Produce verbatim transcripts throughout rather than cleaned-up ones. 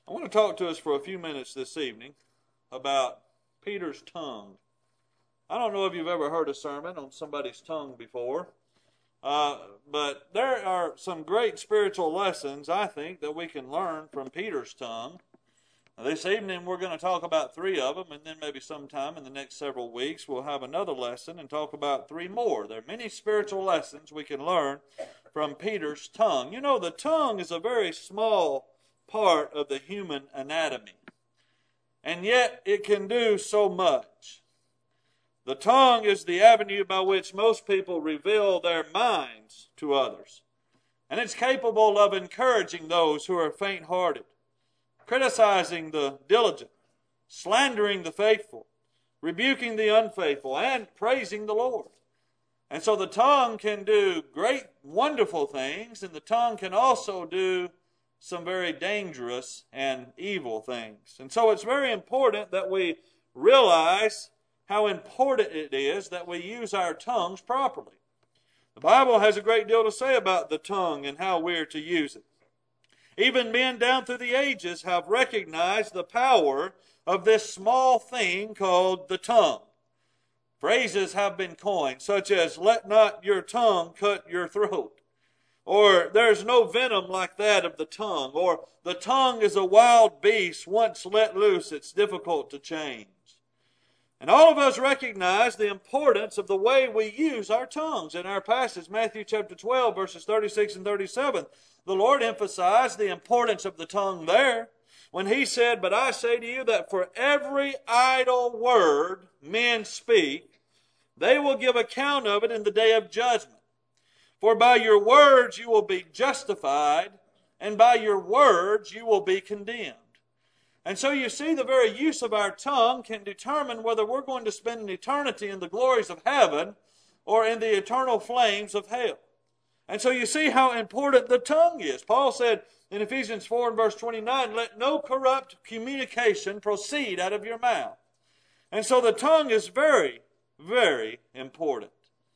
I want to talk to us for a few minutes this evening about Peter's tongue. I don't know if you've ever heard a sermon on somebody's tongue before, uh, but there are some great spiritual lessons, I think, that we can learn from Peter's tongue. Now, this evening we're going to talk about three of them, and then maybe sometime in the next several weeks we'll have another lesson and talk about three more. There are many spiritual lessons we can learn from Peter's tongue. You know, the tongue is a very small part of the human anatomy, and yet it can do so much. The tongue is the avenue by which most people reveal their minds to others, and it's capable of encouraging those who are faint-hearted, criticizing the diligent, slandering the faithful, rebuking the unfaithful, and praising the Lord. And so the tongue can do great, wonderful things, and the tongue can also do some very dangerous and evil things. And so it's very important that we realize how important it is that we use our tongues properly. The Bible has a great deal to say about the tongue and how we're to use it. Even men down through the ages have recognized the power of this small thing called the tongue. Phrases have been coined, such as, "Let not your tongue cut your throat," or "There's no venom like that of the tongue," or "The tongue is a wild beast, once let loose it's difficult to change." And all of us recognize the importance of the way we use our tongues. In our passage, Matthew chapter twelve, verses thirty-six and thirty-seven, the Lord emphasized the importance of the tongue there when He said, "But I say to you that for every idle word men speak, they will give account of it in the day of judgment. For by your words you will be justified, and by your words you will be condemned." And so you see, the very use of our tongue can determine whether we're going to spend an eternity in the glories of heaven or in the eternal flames of hell. And so you see how important the tongue is. Paul said in Ephesians four and verse twenty-nine, "Let no corrupt communication proceed out of your mouth." And so the tongue is very, very important.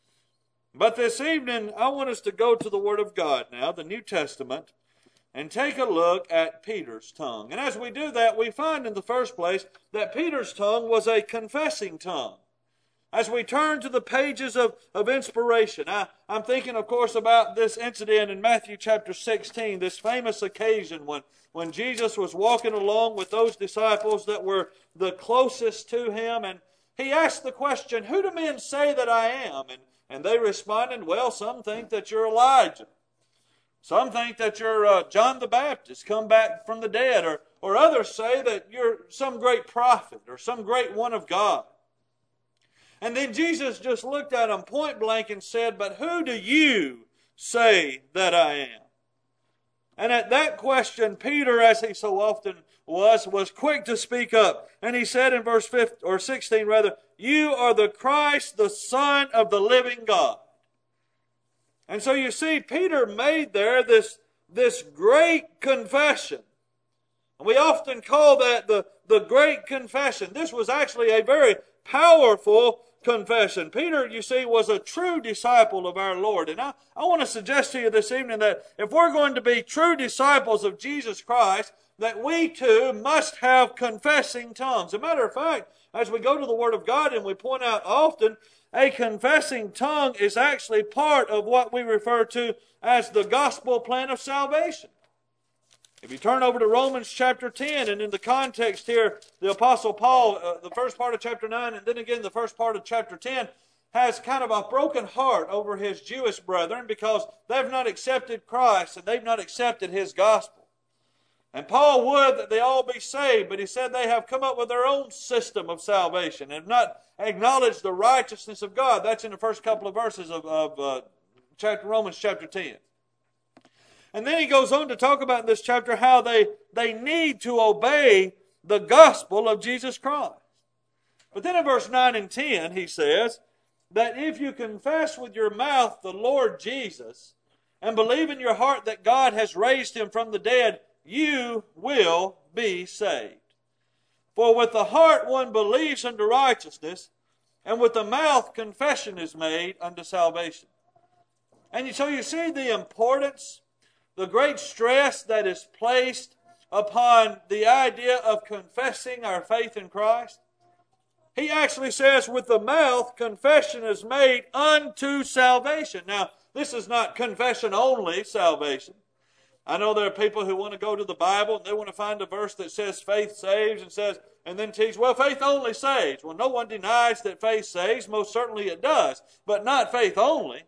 But this evening, I want us to go to the Word of God now, the New Testament, and take a look at Peter's tongue. And as we do that, we find in the first place that Peter's tongue was a confessing tongue. As we turn to the pages of, of inspiration, I, I'm thinking, of course, about this incident in Matthew chapter sixteen, this famous occasion when, when Jesus was walking along with those disciples that were the closest to Him, and He asked the question, "Who do men say that I am?" And And they responded, "Well, some think that you're Elijah. Some think that you're uh, John the Baptist, come back from the dead. Or, or others say that you're some great prophet or some great one of God." And then Jesus just looked at them point blank and said, "But who do you say that I am?" And at that question, Peter, as he so often was, was quick to speak up. And he said in verse fifteen, or sixteen rather, "You are the Christ, the Son of the living God." And so you see, Peter made there this, this great confession. And we often call that the, the Great Confession. This was actually a very powerful confession. Peter, you see, was a true disciple of our Lord. And I, I want to suggest to you this evening that if we're going to be true disciples of Jesus Christ, that we too must have confessing tongues. As a matter of fact, as we go to the Word of God and we point out often, a confessing tongue is actually part of what we refer to as the gospel plan of salvation. If you turn over to Romans chapter ten, and in the context here, the Apostle Paul, uh, the first part of chapter nine, and then again the first part of chapter ten, has kind of a broken heart over his Jewish brethren because they've not accepted Christ and they've not accepted His gospel. And Paul would that they all be saved, but he said they have come up with their own system of salvation and have not acknowledged the righteousness of God. That's in the first couple of verses of, of uh, chapter Romans chapter ten. And then he goes on to talk about in this chapter how they, they need to obey the gospel of Jesus Christ. But then in verse nine and ten he says that if you confess with your mouth the Lord Jesus and believe in your heart that God has raised Him from the dead, you will be saved. For with the heart one believes unto righteousness, and with the mouth confession is made unto salvation. And so you see the importance, the great stress that is placed upon the idea of confessing our faith in Christ? He actually says, with the mouth, confession is made unto salvation. Now, this is not confession only salvation. I know there are people who want to go to the Bible and they want to find a verse that says faith saves and says, and then teach, well, faith only saves. Well, no one denies that faith saves. Most certainly it does, but not faith only.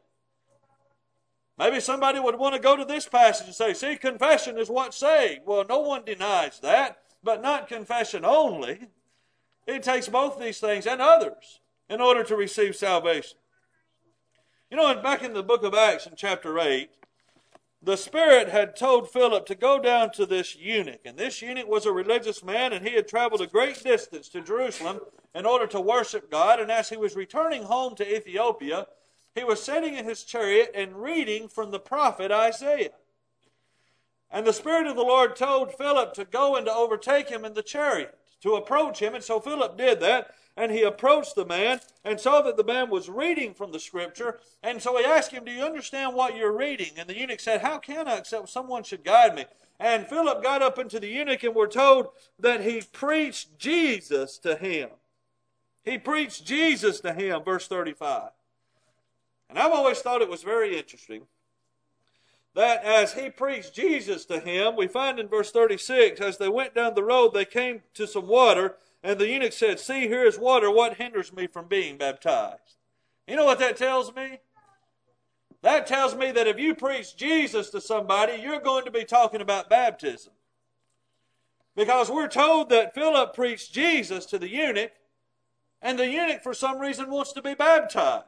Maybe somebody would want to go to this passage and say, see, confession is what saved. Well, no one denies that, but not confession only. It takes both these things and others in order to receive salvation. You know, back in the book of Acts in chapter eight, the Spirit had told Philip to go down to this eunuch. And this eunuch was a religious man, and he had traveled a great distance to Jerusalem in order to worship God. And as he was returning home to Ethiopia, he was sitting in his chariot and reading from the prophet Isaiah. And the Spirit of the Lord told Philip to go and to overtake him in the chariot, to approach him. And so Philip did that, and he approached the man and saw that the man was reading from the Scripture. And so he asked him, do you understand what you're reading? And the eunuch said, how can I, except someone should guide me? And Philip got up into the eunuch, and we're told that he preached Jesus to him. He preached Jesus to him, verse thirty-five. And I've always thought it was very interesting that as he preached Jesus to him, we find in verse thirty-six, as they went down the road, they came to some water, and the eunuch said, see, here is water. What hinders me from being baptized? You know what that tells me? That tells me that if you preach Jesus to somebody, you're going to be talking about baptism. Because we're told that Philip preached Jesus to the eunuch, and the eunuch for some reason wants to be baptized.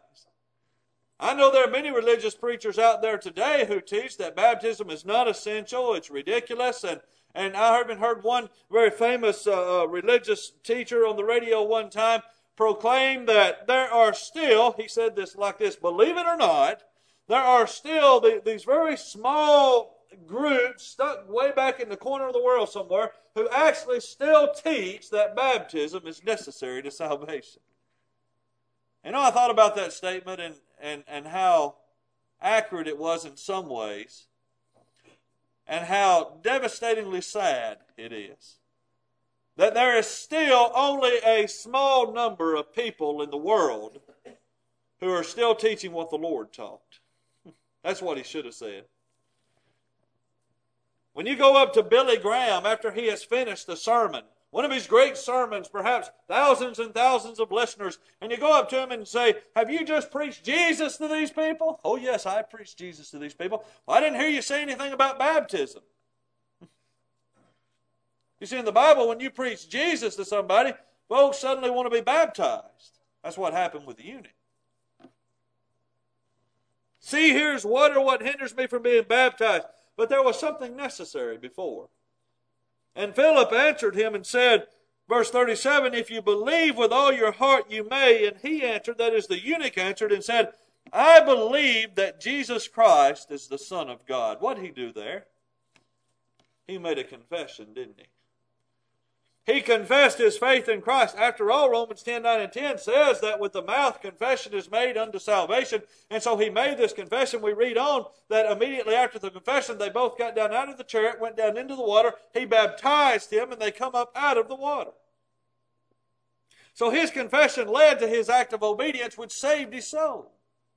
I know there are many religious preachers out there today who teach that baptism is not essential, it's ridiculous, and, and I even heard one very famous uh, religious teacher on the radio one time proclaim that there are still, he said this like this, believe it or not, there are still the, these very small groups stuck way back in the corner of the world somewhere who actually still teach that baptism is necessary to salvation. You know, I thought about that statement and, and, and how accurate it was in some ways, and how devastatingly sad it is that there is still only a small number of people in the world who are still teaching what the Lord taught. That's what he should have said. When you go up to Billy Graham after he has finished the sermon, one of his great sermons, perhaps thousands and thousands of listeners, and you go up to him and say, have you just preached Jesus to these people? Oh, yes, I preached Jesus to these people. Well, I didn't hear you say anything about baptism. You see, in the Bible, when you preach Jesus to somebody, folks suddenly want to be baptized. That's what happened with the eunuch. See, here's water, what hinders me from being baptized. But there was something necessary before. And Philip answered him and said, verse thirty-seven, if you believe with all your heart you may. And he answered, that is the eunuch answered and said, I believe that Jesus Christ is the Son of God. What did he do there? He made a confession, didn't he? He confessed his faith in Christ. After all, Romans ten, nine, and ten says that with the mouth confession is made unto salvation. And so he made this confession. We read on that immediately after the confession, they both got down out of the chariot, went down into the water. He baptized him, and they come up out of the water. So his confession led to his act of obedience, which saved his soul.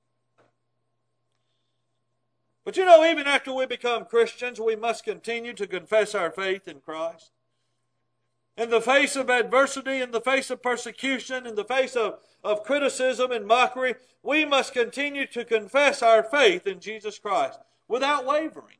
But you know, even after we become Christians, we must continue to confess our faith in Christ. In the face of adversity, in the face of persecution, in the face of, of criticism and mockery, we must continue to confess our faith in Jesus Christ without wavering.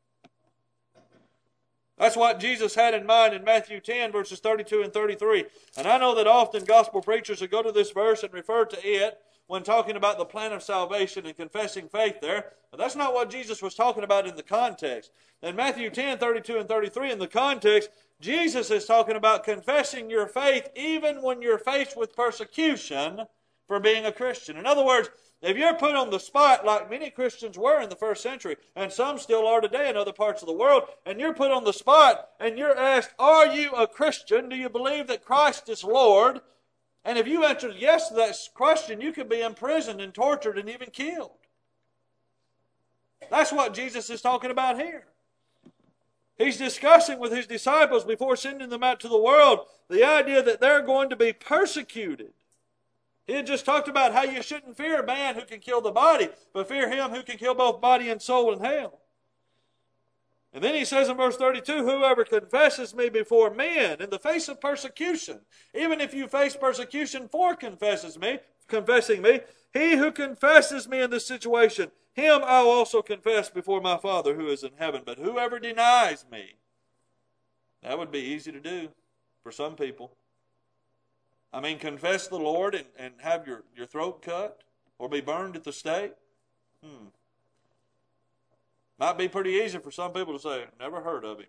That's what Jesus had in mind in Matthew ten, verses thirty-two and thirty-three. And I know that often gospel preachers will go to this verse and refer to it when talking about the plan of salvation and confessing faith there. But that's not what Jesus was talking about in the context. In Matthew ten, thirty-two and thirty-three, in the context, Jesus is talking about confessing your faith even when you're faced with persecution for being a Christian. In other words, if you're put on the spot like many Christians were in the first century, and some still are today in other parts of the world, and you're put on the spot and you're asked, are you a Christian? Do you believe that Christ is Lord? And if you answer yes to that question, you could be imprisoned and tortured and even killed. That's what Jesus is talking about here. He's discussing with his disciples before sending them out to the world the idea that they're going to be persecuted. He had just talked about how you shouldn't fear man who can kill the body, but fear him who can kill both body and soul in hell. And then he says in verse thirty-two, whoever confesses me before men in the face of persecution, even if you face persecution for confesses me, confessing me, he who confesses me in this situation, him I'll also confess before my Father who is in heaven. But whoever denies me, that would be easy to do for some people. I mean, confess the Lord and, and have your, your throat cut or be burned at the stake? Hmm. Might be pretty easy for some people to say, never heard of him.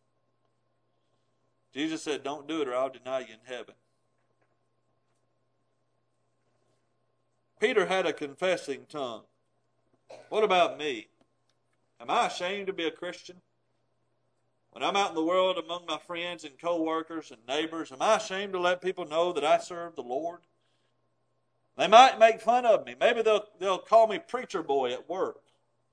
Jesus said, don't do it or I'll deny you in heaven. Peter had a confessing tongue. What about me? Am I ashamed to be a Christian? When I'm out in the world among my friends and co-workers and neighbors, am I ashamed to let people know that I serve the Lord? They might make fun of me. Maybe they'll, they'll call me preacher boy at work.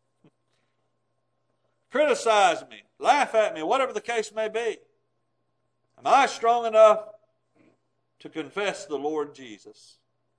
Criticize me, laugh at me, whatever the case may be. Am I strong enough to confess the Lord Jesus?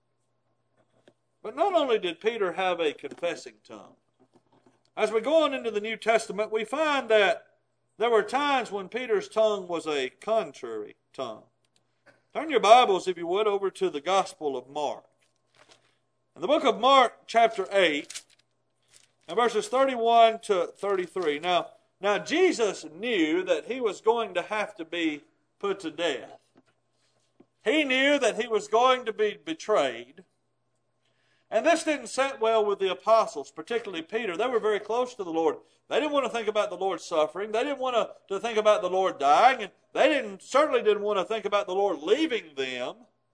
But not only did Peter have a confessing tongue. As we go on into the New Testament, we find that there were times when Peter's tongue was a contrary tongue. Turn your Bibles, if you would, over to the Gospel of Mark. In the book of Mark, chapter eight, and verses thirty-one to thirty-three. Now, now Jesus knew that he was going to have to be put to death. He knew that he was going to be betrayed. And this didn't sit well with the apostles, particularly Peter. They were very close to the Lord. They didn't want to think about the Lord suffering. They didn't want to, to think about the Lord dying. And they didn't certainly didn't want to think about the Lord leaving them.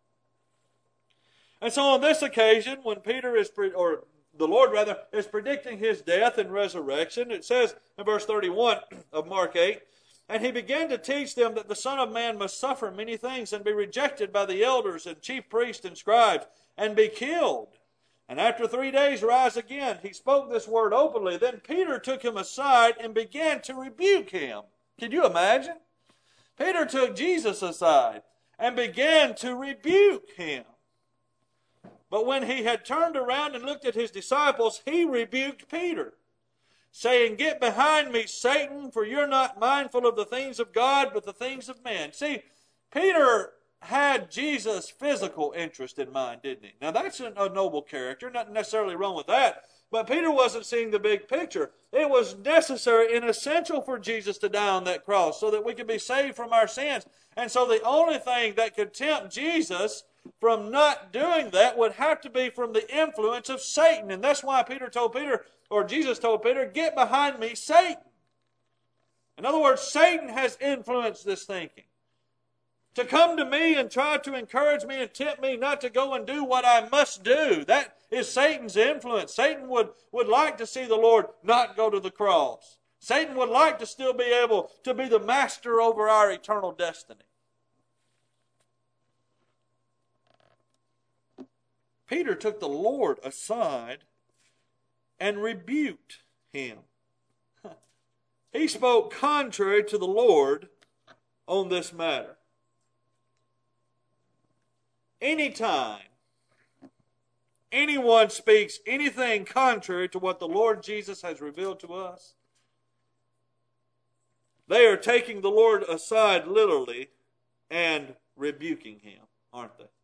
And so on this occasion, when Peter is, or the Lord rather, is predicting his death and resurrection, it says in verse thirty-one of Mark eight, and he began to teach them that the Son of Man must suffer many things and be rejected by the elders and chief priests and scribes and be killed. And after three days rise again. He spoke this word openly. Then Peter took him aside and began to rebuke him. Can you imagine? Peter took Jesus aside and began to rebuke him. But when he had turned around and looked at his disciples, he rebuked Peter, saying, get behind me, Satan, for you're not mindful of the things of God, but the things of men. See, Peter had Jesus' physical interest in mind, didn't he? Now, that's a noble character, nothing necessarily wrong with that. But Peter wasn't seeing the big picture. It was necessary and essential for Jesus to die on that cross so that we could be saved from our sins. And so the only thing that could tempt Jesus from not doing that would have to be from the influence of Satan. And that's why Peter told Peter, or Jesus told Peter, get behind me, Satan. In other words, Satan has influenced this thinking. To come to me and try to encourage me and tempt me not to go and do what I must do. That is Satan's influence. Satan would, would like to see the Lord not go to the cross. Satan would like to still be able to be the master over our eternal destiny. Peter took the Lord aside and rebuked him. He spoke contrary to the Lord on this matter. Anytime anyone speaks anything contrary to what the Lord Jesus has revealed to us, they are taking the Lord aside literally and rebuking him, aren't they?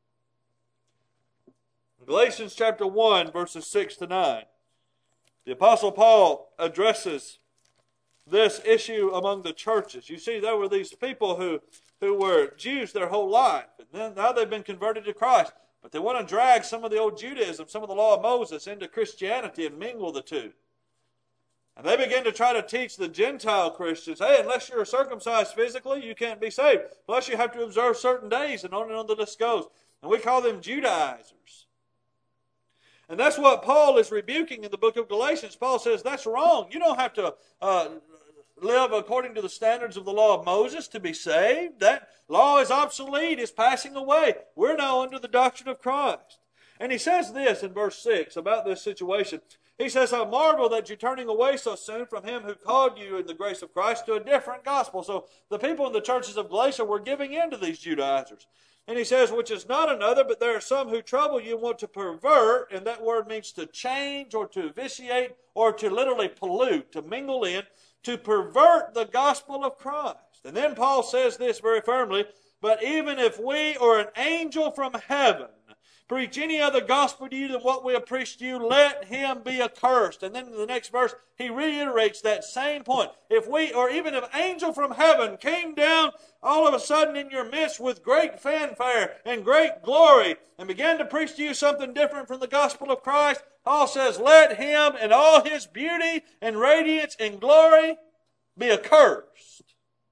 In Galatians chapter one, verses six to nine, the Apostle Paul addresses this issue among the churches. You see, there were these people who, who were Jews their whole life, and then now they've been converted to Christ, but they want to drag some of the old Judaism, some of the law of Moses into Christianity and mingle the two. And they begin to try to teach the Gentile Christians, hey, unless you're circumcised physically, you can't be saved. Plus you have to observe certain days, and on and on the list goes. And we call them Judaizers. And that's what Paul is rebuking in the book of Galatians. Paul says that's wrong. You don't have to uh, live according to the standards of the law of Moses to be saved. That law is obsolete, is passing away. We're now under the doctrine of Christ. And he says this in verse six about this situation. He says, I marvel that you're turning away so soon from him who called you in the grace of Christ to a different gospel. So the people in the churches of Galatia were giving in to these Judaizers. And he says, which is not another, but there are some who trouble you and want to pervert, and that word means to change or to vitiate or to literally pollute, to mingle in, to pervert the gospel of Christ. And then Paul says this very firmly, but even if we or an angel from heaven preach any other gospel to you than what we have preached to you, let him be accursed. And then in the next verse, he reiterates that same point. If we, or even if an angel from heaven came down all of a sudden in your midst with great fanfare and great glory and began to preach to you something different from the gospel of Christ, Paul says, let him in all his beauty and radiance and glory be accursed.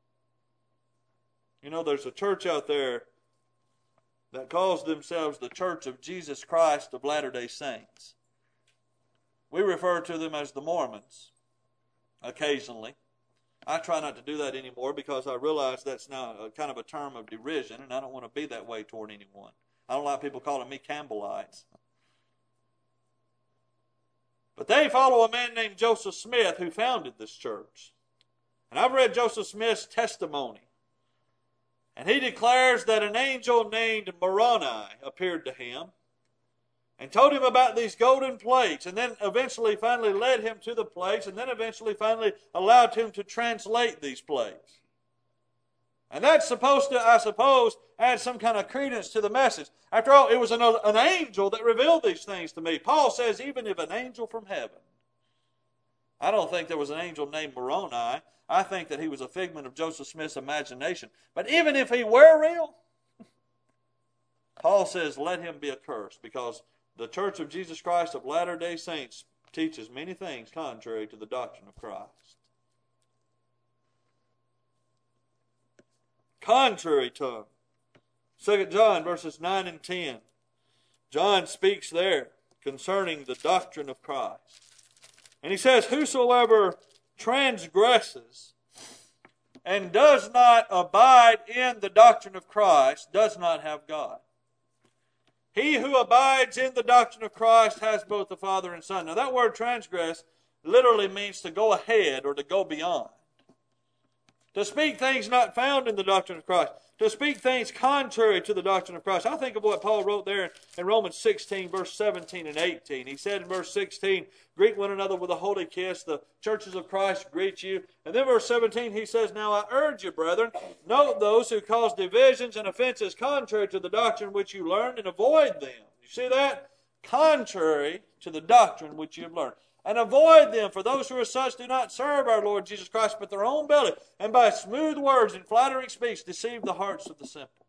You know, there's a church out there that calls themselves the Church of Jesus Christ of Latter-day Saints. We refer to them as the Mormons occasionally. I try not to do that anymore because I realize that's now a kind of a term of derision, and I don't want to be that way toward anyone. I don't like people calling me Campbellites. But they follow a man named Joseph Smith who founded this church. And I've read Joseph Smith's testimony. And he declares that an angel named Moroni appeared to him and told him about these golden plates, and then eventually finally led him to the plates, and then eventually finally allowed him to translate these plates. And that's supposed to, I suppose, add some kind of credence to the message. After all, it was an, an angel that revealed these things to me. Paul says, even if an angel from heaven. I don't think there was an angel named Moroni. I think that he was a figment of Joseph Smith's imagination. But even if he were real, Paul says, let him be accursed, because the Church of Jesus Christ of Latter-day Saints teaches many things contrary to the doctrine of Christ. Contrary tongue. Second John verses nine and ten. John speaks there concerning the doctrine of Christ. And he says, whosoever transgresses and does not abide in the doctrine of Christ does not have God. He who abides in the doctrine of Christ has both the Father and Son. Now that word transgress literally means to go ahead or to go beyond. To speak things not found in the doctrine of Christ. To speak things contrary to the doctrine of Christ. I think of what Paul wrote there in Romans sixteen, verse seventeen and eighteen. He said in verse sixteen, greet one another with a holy kiss. The churches of Christ greet you. And then verse seventeen, he says, now I urge you, brethren, note those who cause divisions and offenses contrary to the doctrine which you learned, and avoid them. You see that? Contrary to the doctrine which you have learned. And avoid them, for those who are such do not serve our Lord Jesus Christ, but their own belly, and by smooth words and flattering speech deceive the hearts of the simple.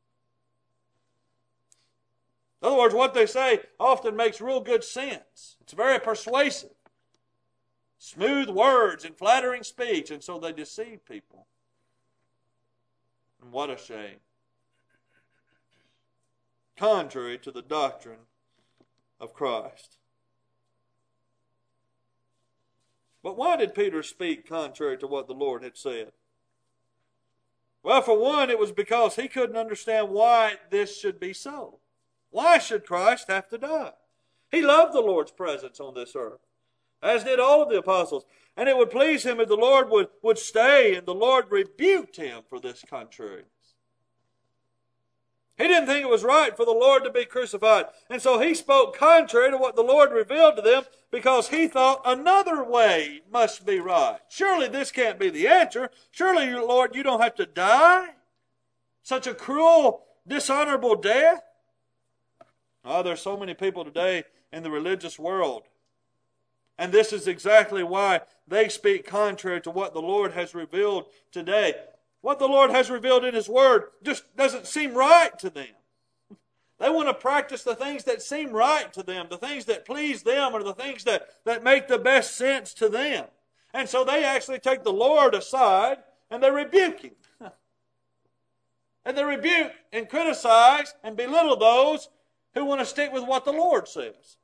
In other words, what they say often makes real good sense. It's very persuasive. Smooth words and flattering speech, and so they deceive people. And what a shame. Contrary to the doctrine of Christ. But why did Peter speak contrary to what the Lord had said? Well, for one, it was because he couldn't understand why this should be so. Why should Christ have to die? He loved the Lord's presence on this earth, as did all of the apostles. And it would please him if the Lord would, would stay, and the Lord rebuked him for this contrariness. He didn't think it was right for the Lord to be crucified. And so he spoke contrary to what the Lord revealed to them, because he thought another way must be right. Surely this can't be the answer. Surely, Lord, you don't have to die. Such a cruel, dishonorable death. Oh, there's so many people today in the religious world. And this is exactly why they speak contrary to what the Lord has revealed today. What the Lord has revealed in His Word just doesn't seem right to them. They want to practice the things that seem right to them, the things that please them, or the things that, that make the best sense to them. And so they actually take the Lord aside and they rebuke Him. And they rebuke and criticize and belittle those who want to stick with what the Lord says.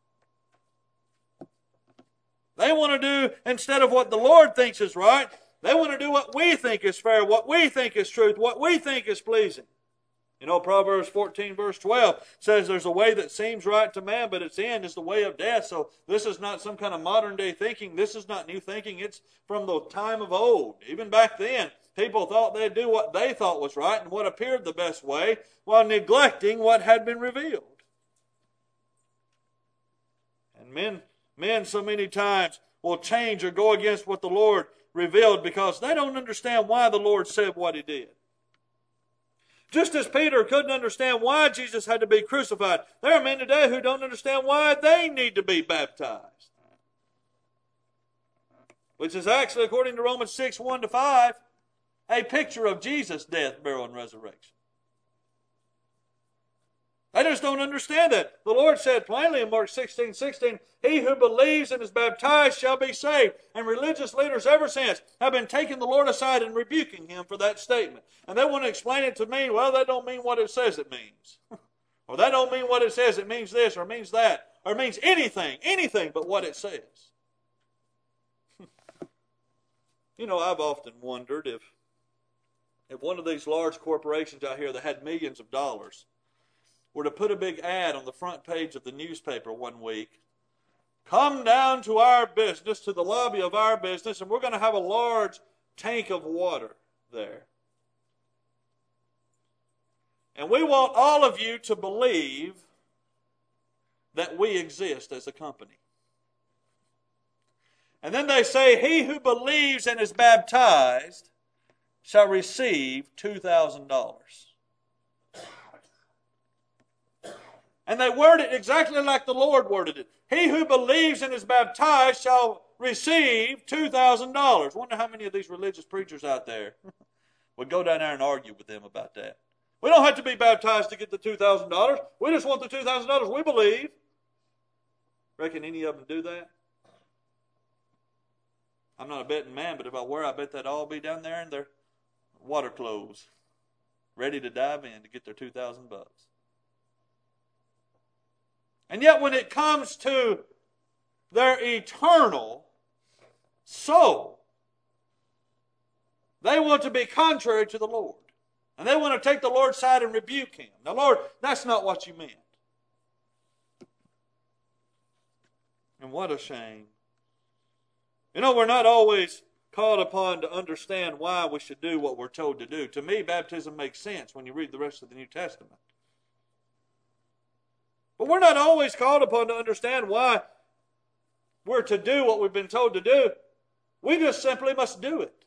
They want to do, instead of what the Lord thinks is right, they want to do what we think is fair, what we think is truth, what we think is pleasing. You know, Proverbs fourteen, verse twelve says there's a way that seems right to man, but its end is the way of death. So this is not some kind of modern day thinking. This is not new thinking. It's from the time of old. Even back then, people thought they'd do what they thought was right and what appeared the best way, while neglecting what had been revealed. And men, men so many times will change or go against what the Lord revealed because they don't understand why the Lord said what He did. Just as Peter couldn't understand why Jesus had to be crucified, there are men today who don't understand why they need to be baptized. Which is actually, according to Romans six, one to five, a picture of Jesus' death, burial, and resurrection. They just don't understand that. The Lord said plainly in Mark sixteen, sixteen, he who believes and is baptized shall be saved. And religious leaders ever since have been taking the Lord aside and rebuking Him for that statement. And they want to explain it to me, well, that don't mean what it says it means. Or that don't mean what it says it means this or means that. Or means anything, anything but what it says. You know, I've often wondered if, if one of these large corporations out here that had millions of dollars were to put a big ad on the front page of the newspaper one week, come down to our business, to the lobby of our business, and we're going to have a large tank of water there. And we want all of you to believe that we exist as a company. And then they say, he who believes and is baptized shall receive two thousand dollars. And they word it exactly like the Lord worded it. He who believes and is baptized shall receive two thousand dollars. Wonder how many of these religious preachers out there would go down there and argue with them about that. We don't have to be baptized to get the two thousand dollars. We just want the two thousand dollars. We believe. Reckon any of them do that? I'm not a betting man, but if I were, I bet they'd all be down there in their water clothes, ready to dive in to get their two thousand bucks. And yet when it comes to their eternal soul, they want to be contrary to the Lord. And they want to take the Lord's side and rebuke Him. Now, Lord, that's not what you meant. And what a shame. You know, we're not always called upon to understand why we should do what we're told to do. To me, baptism makes sense when you read the rest of the New Testament. But we're not always called upon to understand why we're to do what we've been told to do. We just simply must do it.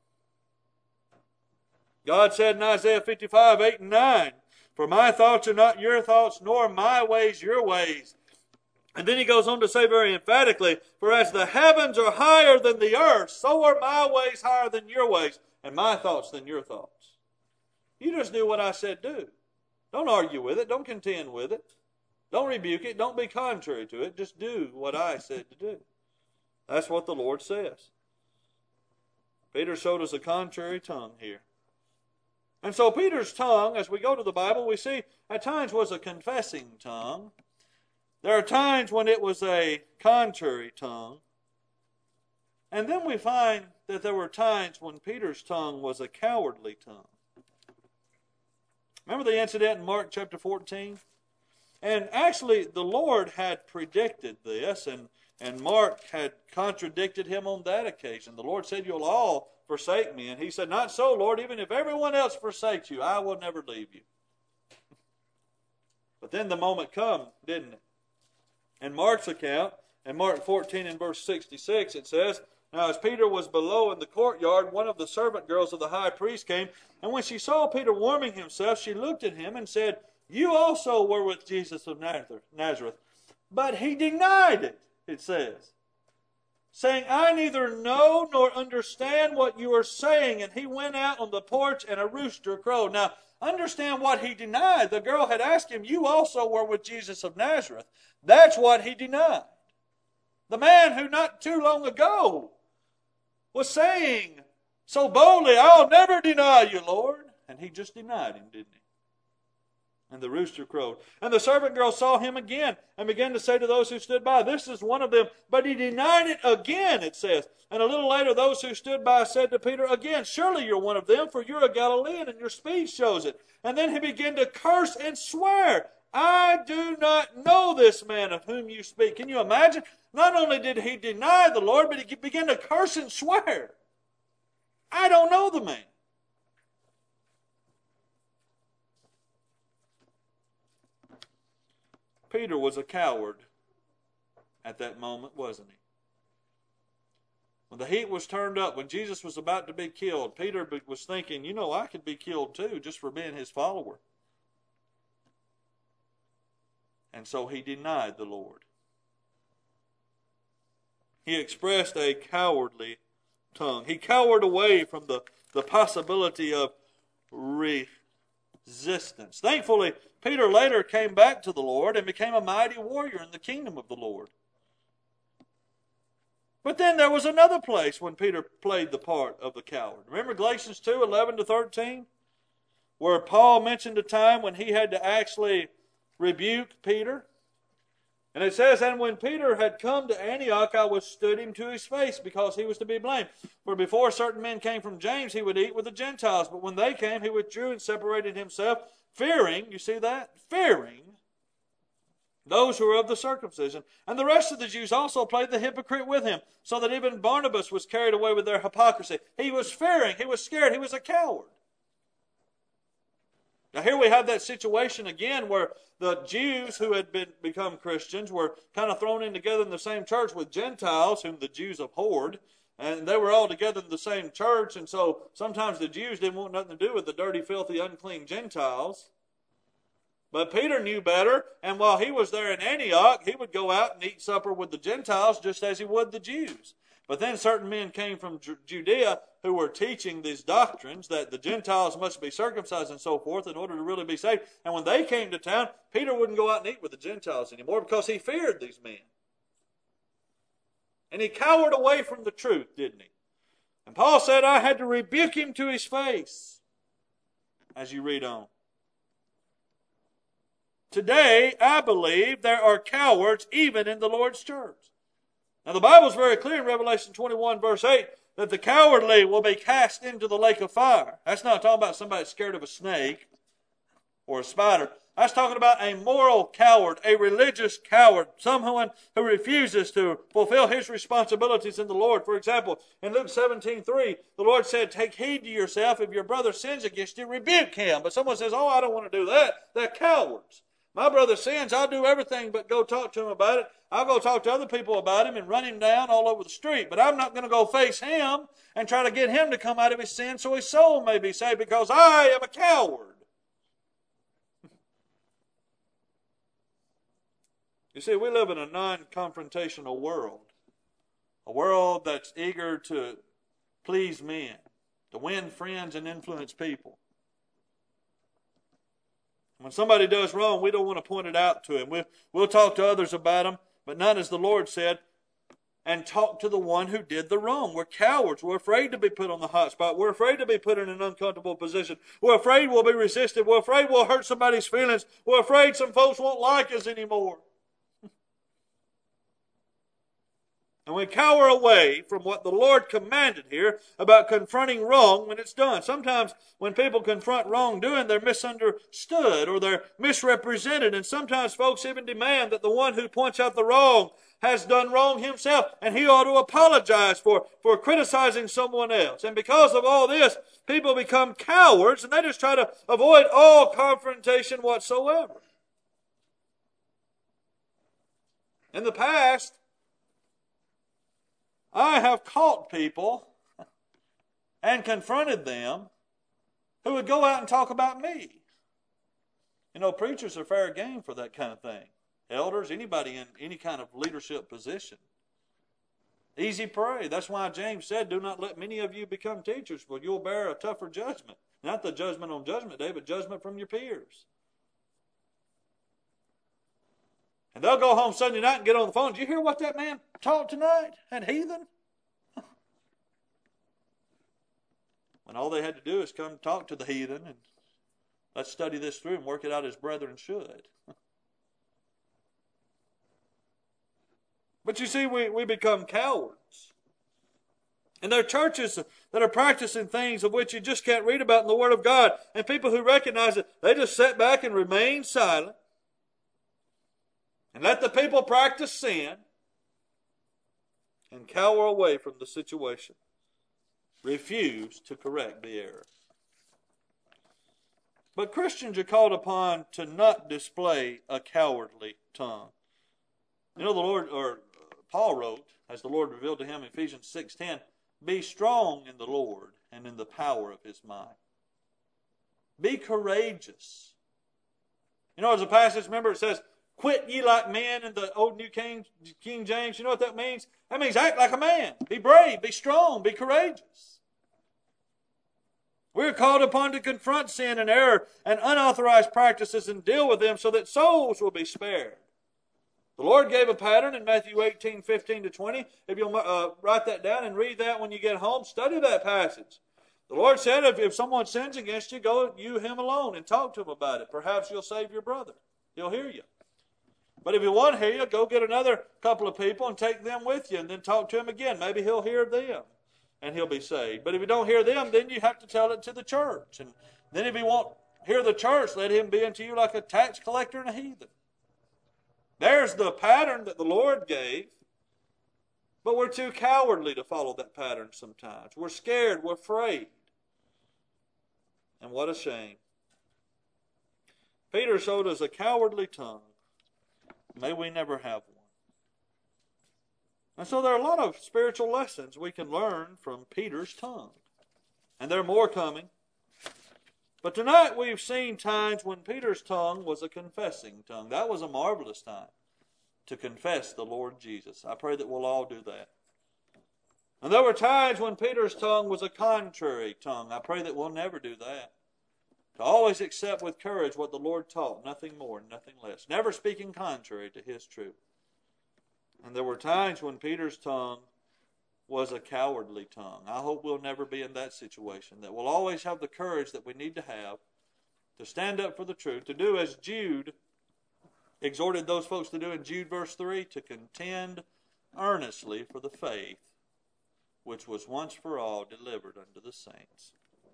God said in Isaiah fifty-five, eight and nine, for my thoughts are not your thoughts, nor my ways your ways. And then He goes on to say very emphatically, for as the heavens are higher than the earth, so are my ways higher than your ways, and my thoughts than your thoughts. You just do what I said do. Don't argue with it. Don't contend with it. Don't rebuke it. Don't be contrary to it. Just do what I said to do. That's what the Lord says. Peter showed us a contrary tongue here. And so Peter's tongue, as we go to the Bible, we see at times was a confessing tongue. There are times when it was a contrary tongue. And then we find that there were times when Peter's tongue was a cowardly tongue. Remember the incident in Mark chapter fourteen? And actually, the Lord had predicted this, and, and Mark had contradicted Him on that occasion. The Lord said, you'll all forsake me. And He said, not so, Lord. Even if everyone else forsakes you, I will never leave you. But then the moment come, didn't it? In Mark's account, in Mark fourteen and verse sixty-six, it says, now as Peter was below in the courtyard, one of the servant girls of the high priest came, and when she saw Peter warming himself, she looked at him and said, you also were with Jesus of Nazareth. But he denied it, it says, saying, I neither know nor understand what you are saying. And he went out on the porch, and a rooster crowed. Now, understand what he denied. The girl had asked him, you also were with Jesus of Nazareth. That's what he denied. The man who not too long ago was saying so boldly, I'll never deny you, Lord. And he just denied Him, didn't he? And the rooster crowed. And the servant girl saw him again and began to say to those who stood by, "This is one of them." But he denied it again, it says. And a little later, those who stood by said to Peter again, "Surely you're one of them, for you're a Galilean, and your speech shows it." And then he began to curse and swear, "I do not know this man of whom you speak." Can you imagine? Not only did he deny the Lord, but he began to curse and swear. I don't know the man. Peter was a coward at that moment, wasn't he? When the heat was turned up, when Jesus was about to be killed, Peter was thinking, you know, I could be killed too just for being his follower. And so he denied the Lord. He expressed a cowardly tongue. He cowered away from the, the possibility of resistance. Thankfully, Peter later came back to the Lord and became a mighty warrior in the kingdom of the Lord. But then there was another place when Peter played the part of the coward. Remember Galatians two, eleven to thirteen? Where Paul mentioned a time when he had to actually rebuke Peter. And it says, "And when Peter had come to Antioch, I withstood him to his face, because he was to be blamed. For before certain men came from James, he would eat with the Gentiles. But when they came, he withdrew and separated himself, fearing," you see that? Fearing those who were of the circumcision. And the rest of the Jews also played the hypocrite with him, so that even Barnabas was carried away with their hypocrisy. He was fearing, he was scared, he was a coward. Now here we have that situation again where the Jews who had been become Christians were kind of thrown in together in the same church with Gentiles, whom the Jews abhorred. And they were all together in the same church, and so sometimes the Jews didn't want nothing to do with the dirty, filthy, unclean Gentiles. But Peter knew better, and while he was there in Antioch, he would go out and eat supper with the Gentiles just as he would the Jews. But then certain men came from Judea who were teaching these doctrines that the Gentiles must be circumcised and so forth in order to really be saved. And when they came to town, Peter wouldn't go out and eat with the Gentiles anymore because he feared these men. And he cowered away from the truth, didn't he? And Paul said, I had to rebuke him to his face, as you read on. Today, I believe there are cowards even in the Lord's church. Now, the Bible is very clear in Revelation twenty-one, verse eight, that the cowardly will be cast into the lake of fire. That's not talking about somebody scared of a snake or a spider. That's talking about a moral coward, a religious coward, someone who refuses to fulfill his responsibilities in the Lord. For example, in Luke seventeen three, the Lord said, take heed to yourself. If your brother sins against you, rebuke him. But someone says, oh, I don't want to do that. They're cowards. My brother sins, I'll do everything but go talk to him about it. I'll go talk to other people about him and run him down all over the street. But I'm not going to go face him and try to get him to come out of his sin so his soul may be saved, because I am a coward. You see, we live in a non-confrontational world. A world that's eager to please men, to win friends and influence people. When somebody does wrong, we don't want to point it out to him. We'll, we'll talk to others about them, but not as the Lord said, and talk to the one who did the wrong. We're cowards. We're afraid to be put on the hot spot. We're afraid to be put in an uncomfortable position. We're afraid we'll be resisted. We're afraid we'll hurt somebody's feelings. We're afraid some folks won't like us anymore. And we cower away from what the Lord commanded here about confronting wrong when it's done. Sometimes when people confront wrongdoing, they're misunderstood or they're misrepresented. And sometimes folks even demand that the one who points out the wrong has done wrong himself, and he ought to apologize for, for criticizing someone else. And because of all this, people become cowards, and they just try to avoid all confrontation whatsoever. In the past, I have caught people and confronted them who would go out and talk about me. You know, preachers are fair game for that kind of thing. Elders, anybody in any kind of leadership position. Easy prey. That's why James said, do not let many of you become teachers, for you'll bear a tougher judgment. Not the judgment on Judgment Day, but judgment from your peers. And they'll go home Sunday night and get on the phone. Did you hear what that man taught tonight? That heathen? When all they had to do is come talk to the heathen and Let's study this through and work it out as brethren should. But you see, we, we become cowards. And there are churches that are practicing things of which you just can't read about in the Word of God. And people who recognize it, they just sit back and remain silent. And let the people practice sin. And cower away from the situation. Refuse to correct the error. But Christians are called upon to not display a cowardly tongue. You know, the Lord, or Paul wrote, as the Lord revealed to him in Ephesians six ten, be strong in the Lord and in the power of His might. Be courageous. You know, there's a passage, remember, it says, quit ye like men in the old New King, King James. You know what that means? That means act like a man. Be brave, be strong, be courageous. We're called upon to confront sin and error and unauthorized practices and deal with them so that souls will be spared. The Lord gave a pattern in Matthew eighteen, fifteen to twenty. If you'll uh, write that down and read that when you get home, study that passage. The Lord said if, if someone sins against you, go you him alone and talk to him about it. Perhaps you'll save your brother. He'll hear you. But if he won't hear you, go get another couple of people and take them with you and then talk to him again. Maybe he'll hear them and he'll be saved. But if you don't hear them, then you have to tell it to the church. And then if he won't hear the church, let him be unto you like a tax collector and a heathen. There's the pattern that the Lord gave. But we're too cowardly to follow that pattern sometimes. We're scared. We're afraid. And what a shame. Peter showed us a cowardly tongue. May we never have one. And so there are a lot of spiritual lessons we can learn from Peter's tongue. And there are more coming. But tonight we've seen times when Peter's tongue was a confessing tongue. That was a marvelous time to confess the Lord Jesus. I pray that we'll all do that. And there were times when Peter's tongue was a contrary tongue. I pray that we'll never do that. To always accept with courage what the Lord taught, nothing more, nothing less. Never speaking contrary to His truth. And there were times when Peter's tongue was a cowardly tongue. I hope we'll never be in that situation. That we'll always have the courage that we need to have to stand up for the truth, to do as Jude exhorted those folks to do in Jude verse three, to contend earnestly for the faith which was once for all delivered unto the saints.